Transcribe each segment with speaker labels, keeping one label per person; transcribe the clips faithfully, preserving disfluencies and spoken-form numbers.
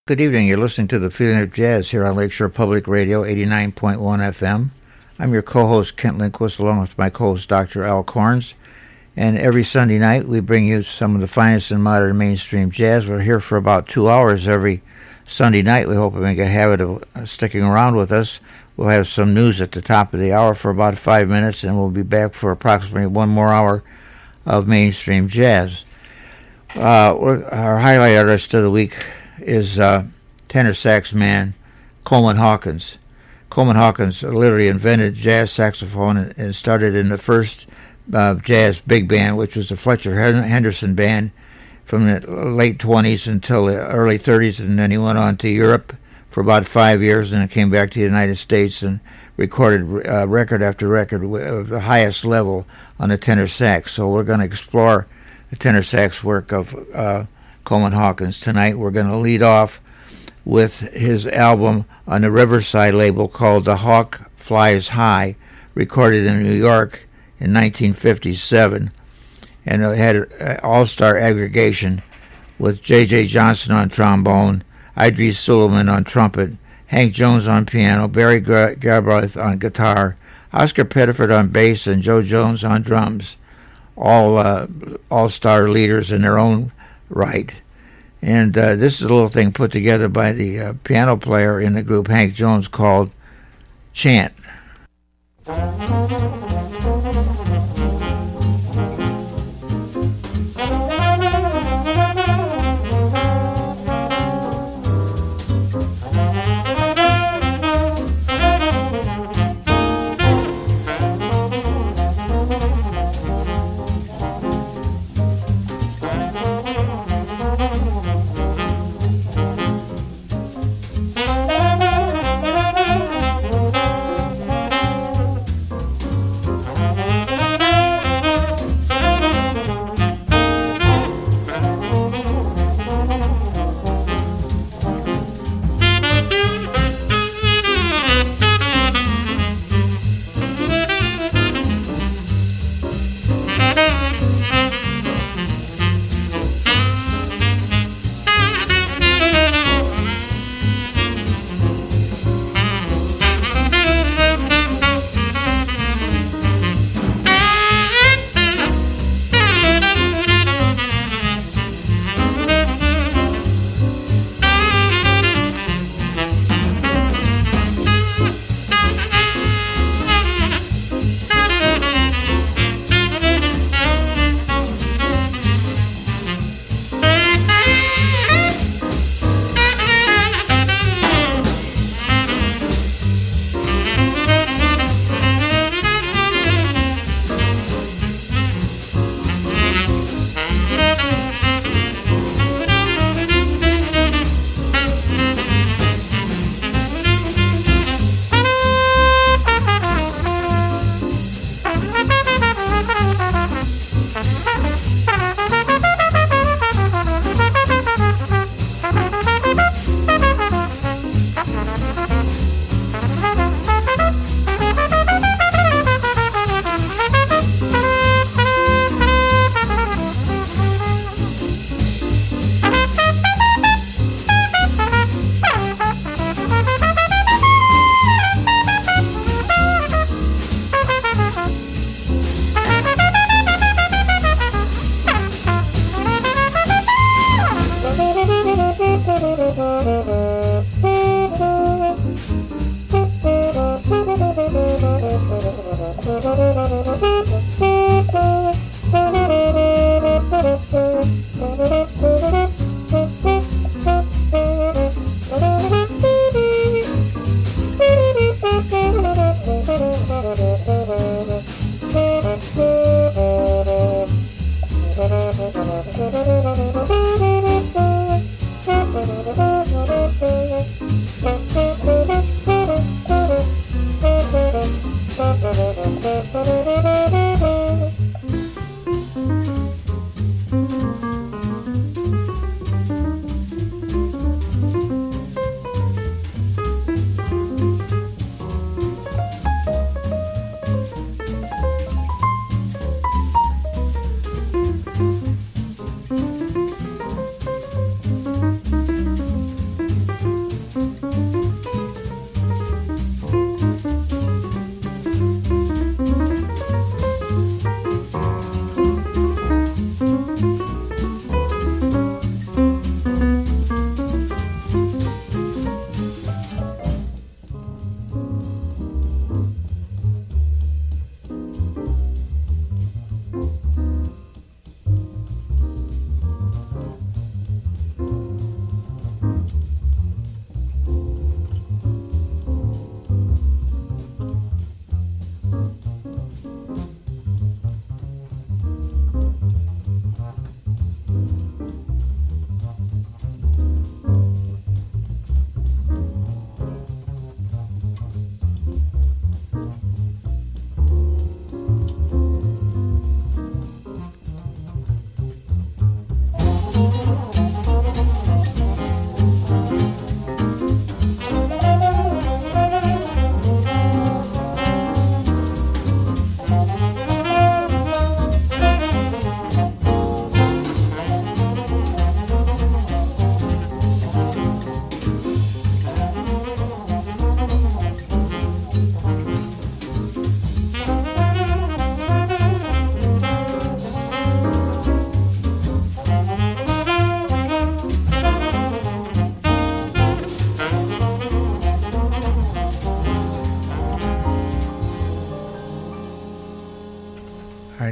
Speaker 1: Good evening. You're listening to The Feeling of Jazz here on Lakeshore Public Radio, eighty-nine point one F M. I'm your co-host, Kent Lindquist, along with my co-host, Doctor Al Corns. And every Sunday night, we bring you some of the finest in modern mainstream jazz. We're here for about two hours every Sunday night. We hope you make a habit of sticking around with us. We'll have some news at the top of the hour for about five minutes, and we'll be back for approximately one more hour of mainstream jazz. Uh, our highlight artist of the week is uh, tenor sax man Coleman Hawkins. Coleman Hawkins literally invented jazz saxophone and, and started in the first uh, jazz big band, which was the Fletcher Henderson band, from the late twenties until the early thirties, and then he went on to Europe for about five years, and then came back to the United States and recorded uh, record after record of the highest level on the tenor sax. So we're going to explore the tenor sax work of uh, Coleman Hawkins tonight. We're going to lead off with his album on the Riverside label called The Hawk Flies High, recorded in New York in nineteen fifty-seven, and it had an all-star aggregation with J J Johnson on trombone, Idris Suleiman on trumpet, Hank Jones on piano, Barry Galbraith on guitar, Oscar Pettiford on bass, and Joe Jones on drums, all uh, all-star leaders in their own right. And uh, this is a little thing put together by the uh, piano player in the group, Hank Jones, called Chant.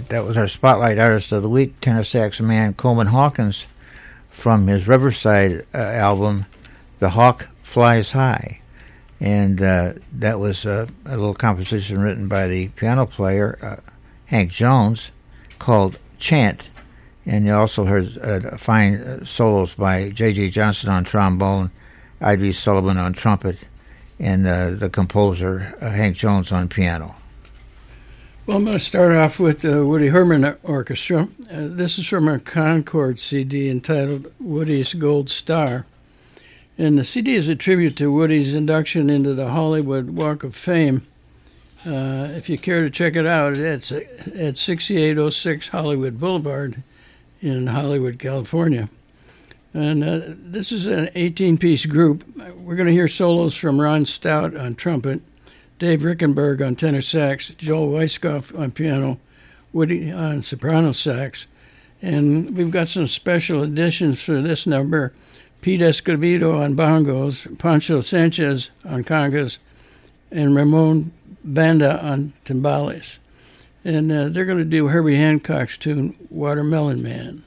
Speaker 1: that was our Spotlight Artist of the Week, tenor sax man Coleman Hawkins, from his Riverside uh, album, The Hawk Flies High. And uh, that was uh, a little composition written by the piano player, uh, Hank Jones, called Chant. And you also heard uh, fine uh, solos by J J Johnson on trombone, Ivy Sullivan on trumpet, and uh, the composer, uh, Hank Jones, on piano.
Speaker 2: Well, I'm going to start off with the Woody Herman Orchestra. Uh, this is from our Concord C D entitled Woody's Gold Star. And the C D is a tribute to Woody's induction into the Hollywood Walk of Fame. Uh, if you care to check it out, it's at sixty-eight oh six Hollywood Boulevard in Hollywood, California. And uh, this is an eighteen-piece group. We're going to hear solos from Ron Stout on trumpet, Dave Rickenberg on tenor sax, Joel Weiskopf on piano, Woody on soprano sax. And we've got some special additions for this number. Pete Escobedo on bongos, Pancho Sanchez on congas, and Ramon Banda on timbales. And uh, they're going to do Herbie Hancock's tune, Watermelon Man.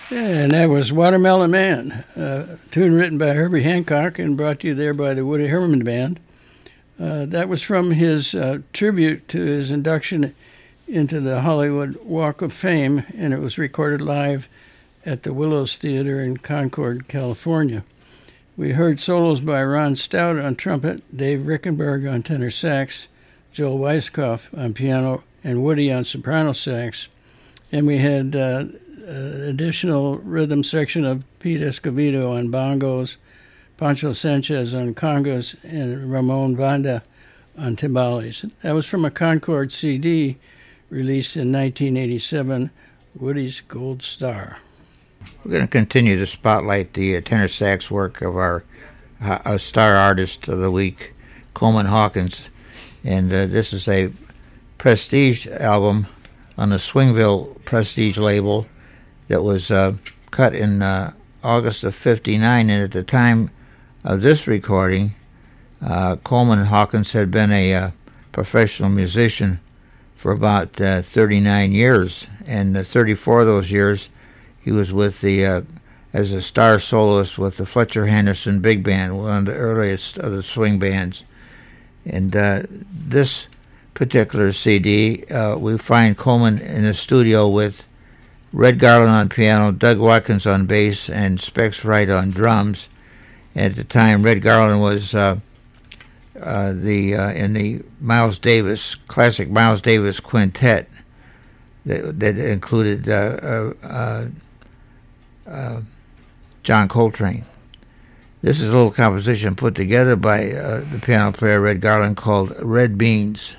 Speaker 2: And that was Watermelon Man, a tune written by Herbie Hancock and brought to you there by the Woody Herman Band. Uh, that was from his uh, tribute to his induction into the Hollywood Walk of Fame, and it was recorded live at the Willows Theater in Concord, California. We heard solos by Ron Stout on trumpet, Dave Rickenberg on tenor sax, Joel Weiskopf on piano, and Woody on soprano sax. And we had uh, an additional rhythm section of Pete Escovedo on bongos, Pancho Sanchez on congas, and Ramon Vanda on timbales. That was from a Concord C D released in nineteen eighty-seven, Woody's Gold Star.
Speaker 1: We're going to continue to spotlight the uh, tenor sax work of our uh, star artist of the week, Coleman Hawkins. And uh, this is a Prestige album on the Swingville Prestige label that was uh, cut in uh, August of fifty-nine. And at the time of this recording, uh, Coleman Hawkins had been a uh, professional musician for about uh, thirty-nine years. And uh, thirty-four of those years, he was with the uh, as a star soloist with the Fletcher Henderson Big Band, one of the earliest of the swing bands. And uh, this particular C D, uh, we find Coleman in the studio with Red Garland on piano, Doug Watkins on bass, and Specs Wright on drums. And at the time, Red Garland was uh, uh, the uh, in the Miles Davis classic Miles Davis quintet that, that included uh, uh, uh, John Coltrane. This is a little composition put together by uh, the piano player Red Garland called Red Beans.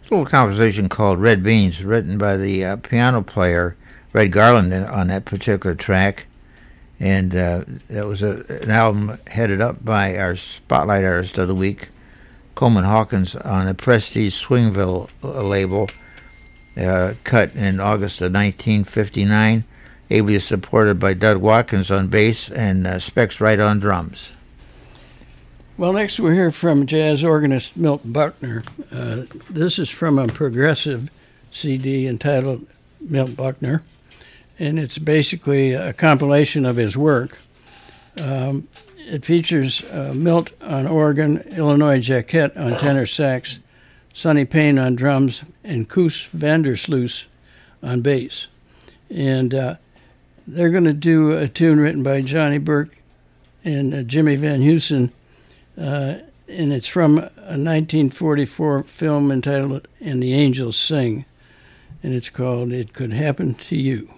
Speaker 1: little composition called Red Beans, written by the uh, piano player Red Garland on that particular track. And uh, that was a, an album headed up by our Spotlight Artist of the Week, Coleman Hawkins, on a Prestige Swingville label, uh, cut in August of nineteen fifty-nine, ably supported by Doug Watkins on bass and uh, Specs Wright on drums.
Speaker 2: Well, next we'll hear from jazz organist Milt Buckner. Uh, this is from a progressive C D entitled Milt Buckner, and it's basically a compilation of his work. Um, it features uh, Milt on organ, Illinois Jacquet on tenor sax, Sonny Payne on drums, and Koos Vandersloot on bass. And uh, they're going to do a tune written by Johnny Burke and uh, Jimmy Van Heusen, uh, and it's from a nineteen forty-four film entitled And the Angels Sing, and it's called It Could Happen to You.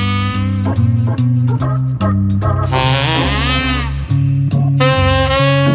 Speaker 3: Thank you.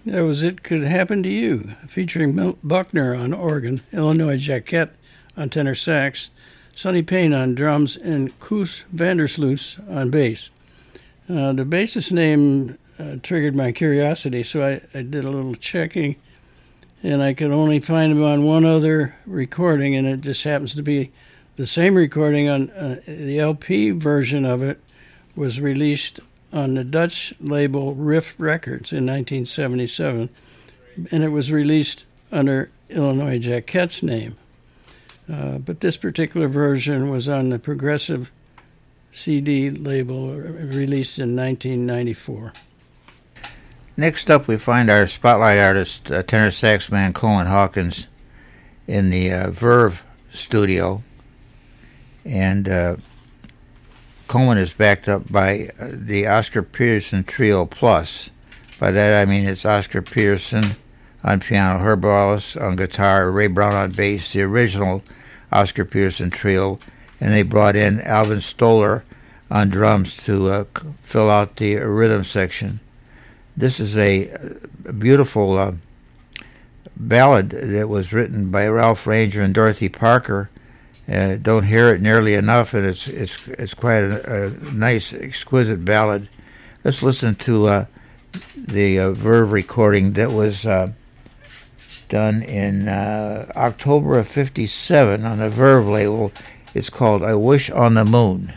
Speaker 2: That was It Could Happen to You, featuring Milt Buckner on organ, Illinois Jacquet on tenor sax, Sonny Payne on drums, and Koos Vandersloot on bass. Uh, the bassist name uh, triggered my curiosity, so I, I did a little checking, and I could only find him on one other recording, and it just happens to be the same recording. On uh, the L P version of it was released on the Dutch label Riff Records in nineteen seventy-seven, and it was released under Illinois Jacquet's name. Uh, but this particular version was on the Progressive C D label, released in nineteen ninety-four.
Speaker 1: Next up, we find our spotlight artist, uh, tenor sax man Coleman Hawkins, in the uh, Verve studio. And uh, Coleman is backed up by uh, the Oscar Peterson Trio Plus. By that I mean it's Oscar Peterson on piano, Herb Wallace on guitar, Ray Brown on bass, the original Oscar Peterson Trio, and they brought in Alvin Stoller on drums to uh, fill out the rhythm section. This is a, a beautiful uh, ballad that was written by Ralph Ranger and Dorothy Parker. Uh, don't hear it nearly enough, and it's it's it's quite a, a nice, exquisite ballad. Let's listen to uh, the uh, Verve recording that was uh, done in uh, October of fifty-seven on the Verve label. It's called "I Wish on the Moon."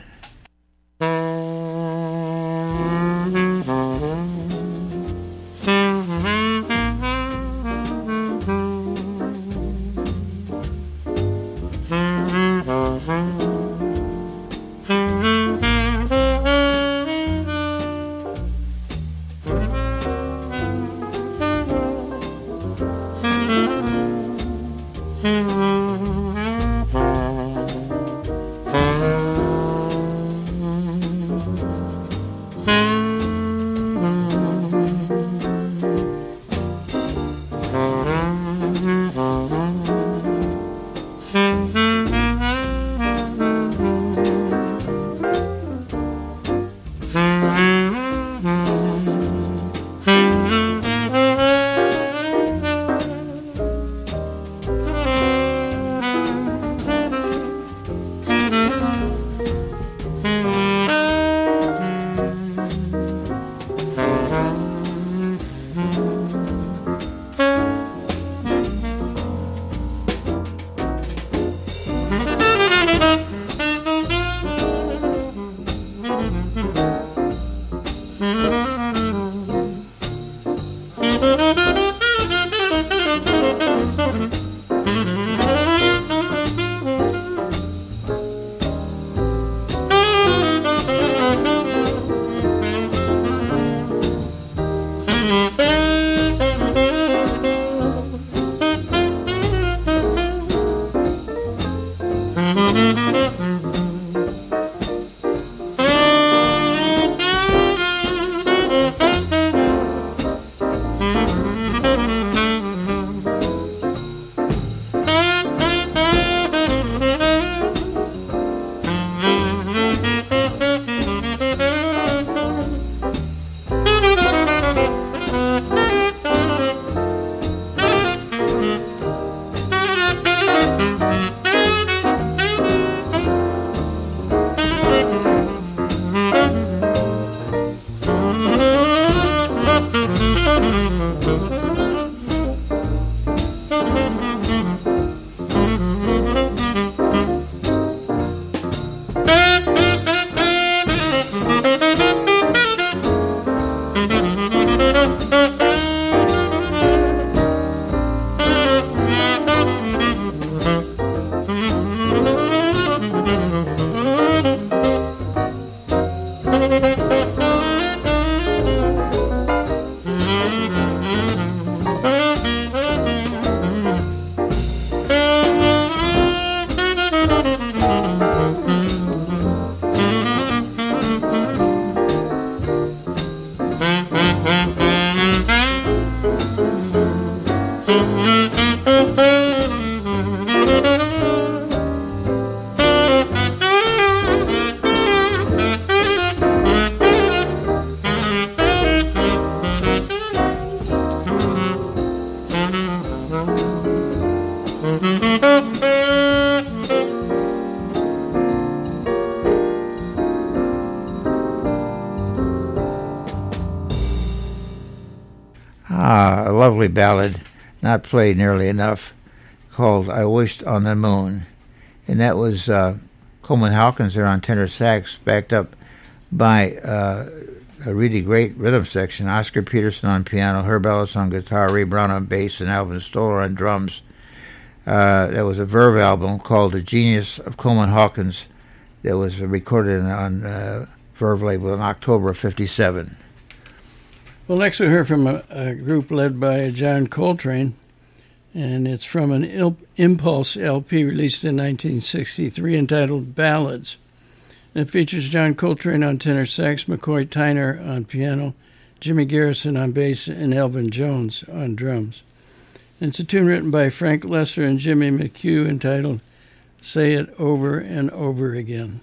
Speaker 1: Ah, a lovely ballad, not played nearly enough, called I Wished on the Moon. And that was uh, Coleman Hawkins there on tenor sax, backed up by uh, a really great rhythm section. Oscar Peterson on piano, Herb Ellis on guitar, Ray Brown on bass, and Alvin Stoller on drums. Uh, that was a Verve album called The Genius of Coleman Hawkins that was recorded on uh, Verve label in October of fifty-seven.
Speaker 2: Well, next we heard from a, a group led by John Coltrane, and it's from an Il- Impulse L P released in nineteen sixty-three entitled Ballads. It features John Coltrane on tenor sax, McCoy Tyner on piano, Jimmy Garrison on bass, and Elvin Jones on drums. And it's a tune written by Frank Lesser and Jimmy McHugh entitled Say It Over and Over Again.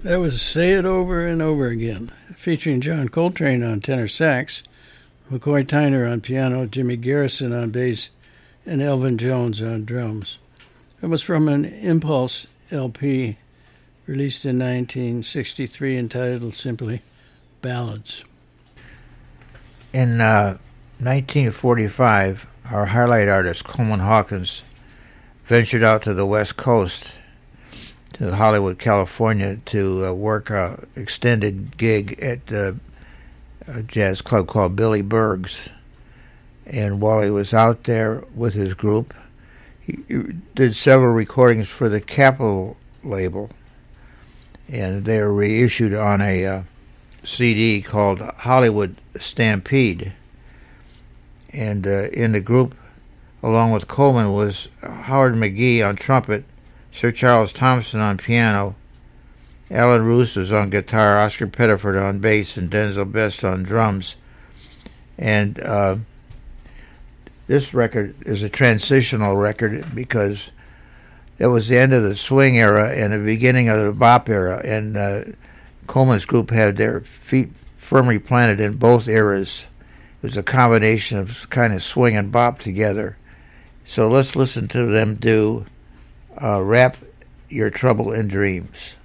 Speaker 2: That was Say It Over and Over Again, featuring John Coltrane on tenor sax, McCoy Tyner on piano, Jimmy Garrison on bass, and Elvin Jones on drums. It was from an Impulse L P released in nineteen sixty-three entitled simply Ballads.
Speaker 1: In uh, nineteen forty-five, our highlight artist, Coleman Hawkins, ventured out to the West Coast, to Hollywood, California, to uh, work an extended gig at uh, a jazz club called Billy Berg's. And while he was out there with his group, he, he did several recordings for the Capitol label, and they were reissued on a uh, C D called Hollywood Stampede. And uh, in the group, along with Coleman, was Howard McGee on trumpet, Sir Charles Thompson on piano, Alan Roos was on guitar, Oscar Pettiford on bass, and Denzel Best on drums. And uh, this record is a transitional record because it was the end of the swing era and the beginning of the bop era, and uh, Coleman's group had their feet firmly planted in both eras. It was a combination of kind of swing and bop together. So let's listen to them do uh, Wrap Your Trouble in Dreams.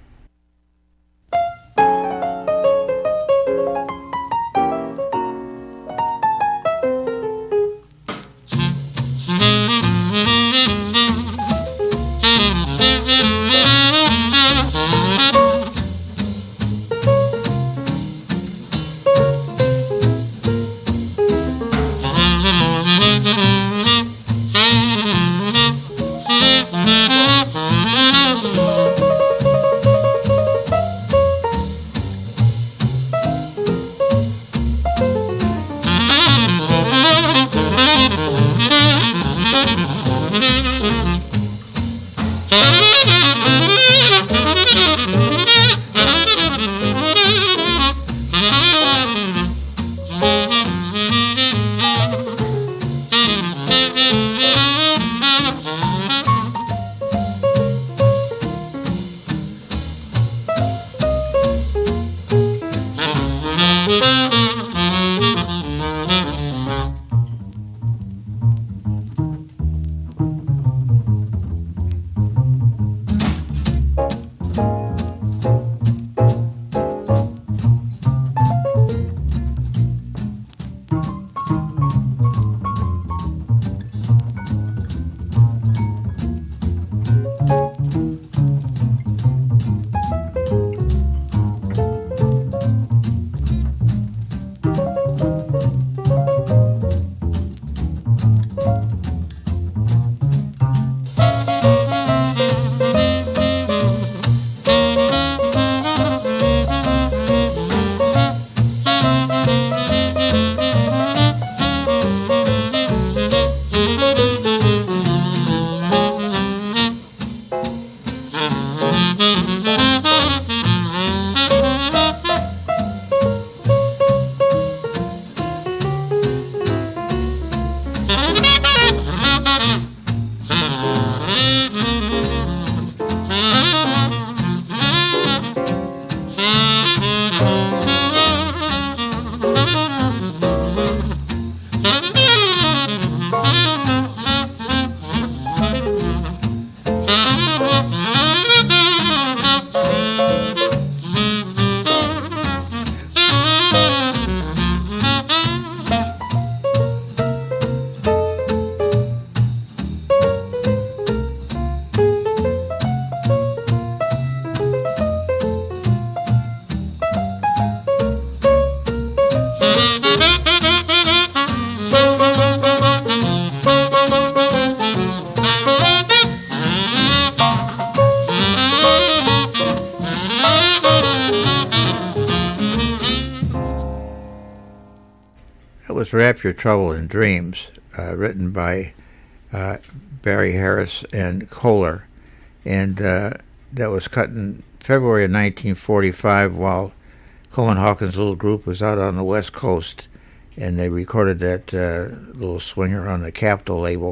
Speaker 1: Wrap Your Trouble in Dreams, uh, written by uh, Barry Harris and Kohler, and uh, that was cut in February of nineteen forty-five while Coleman Hawkins' little group was out on the West Coast, and they recorded that uh, little swinger on the Capitol label,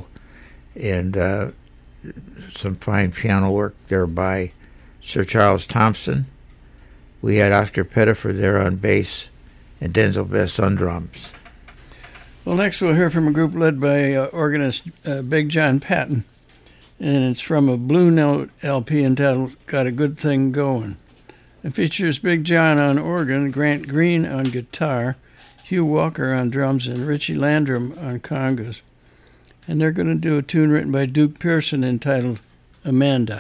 Speaker 1: and uh, some fine piano work there by Sir Charles Thompson, We had Oscar Pettiford there on bass and Denzel Best on drums.
Speaker 2: Well, next we'll hear from a group led by uh, organist uh, Big John Patton, and it's from a Blue Note L P entitled Got a Good Thing Going. It features Big John on organ, Grant Green on guitar, Hugh Walker on drums, and Richie Landrum on congas. And they're going to do a tune written by Duke Pearson entitled Amanda.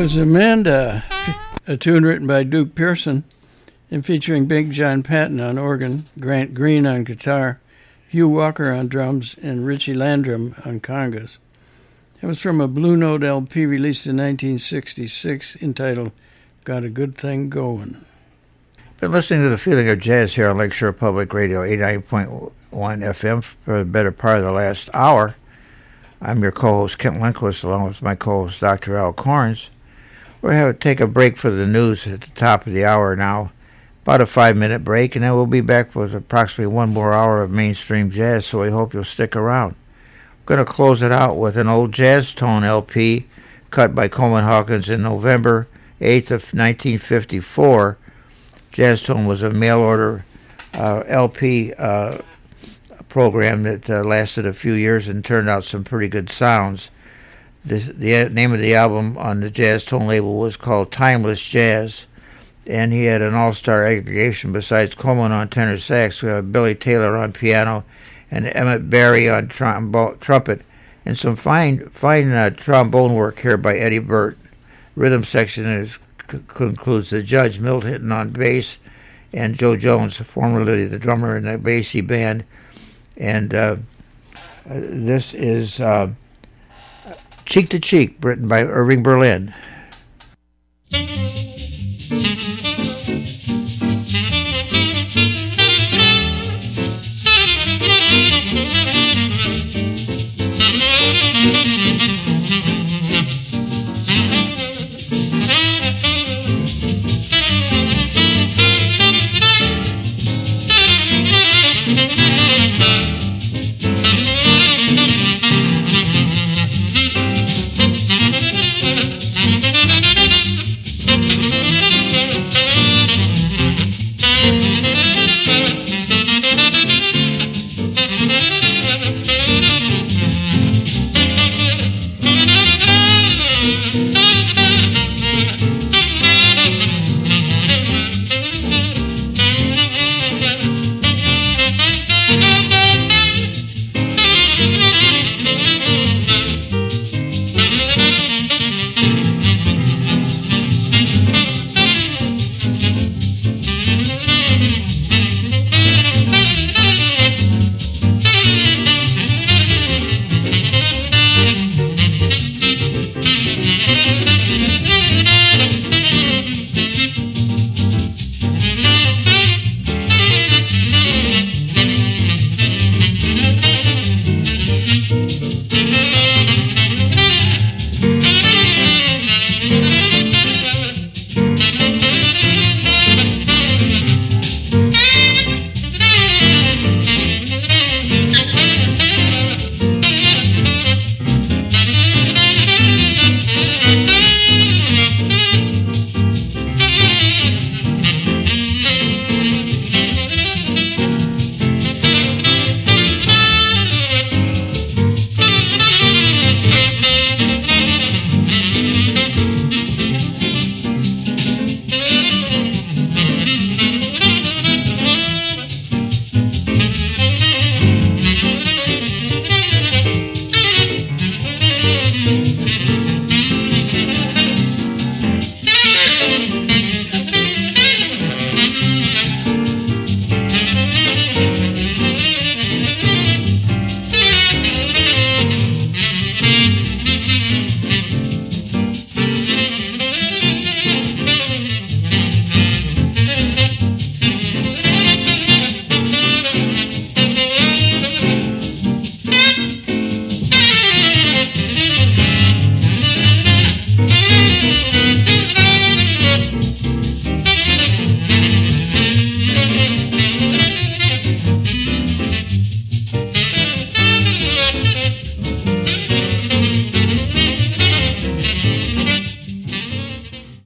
Speaker 2: was Amanda, a tune written by Duke Pearson and featuring Big John Patton on organ, Grant Green on guitar, Hugh Walker on drums, and Richie Landrum on congas. It was from a Blue Note L P released in nineteen sixty-six entitled Got a Good Thing Going.
Speaker 1: Been listening to The Feeling of Jazz here on Lakeshore Public Radio, eighty-nine point one F M for the better part of the last hour. I'm your co-host, Kent Lindquist, along with my co-host, Doctor Al Corns. We're going to take a break for the news at the top of the hour now, about a five-minute break, and then we'll be back with approximately one more hour of mainstream jazz, so we hope you'll stick around. We're going to close it out with an old Jazz Tone L P cut by Coleman Hawkins in November eighth of nineteen fifty-four. Jazz Tone was a mail-order uh, L P uh, program that uh, lasted a few years and turned out some pretty good sounds. This, the name of the album on the Jazz Tone label was called Timeless Jazz, and he had an all-star aggregation besides Coleman on tenor sax, uh, Billy Taylor on piano, and Emmett Barry on trombo- trumpet, and some fine fine uh, trombone work here by Eddie Burt. Rhythm section is, c- concludes the Judge Milt Hinton on bass, and Joe Jones, formerly the drummer in the Basie band. And uh, this is uh, Cheek to Cheek, written by Irving Berlin.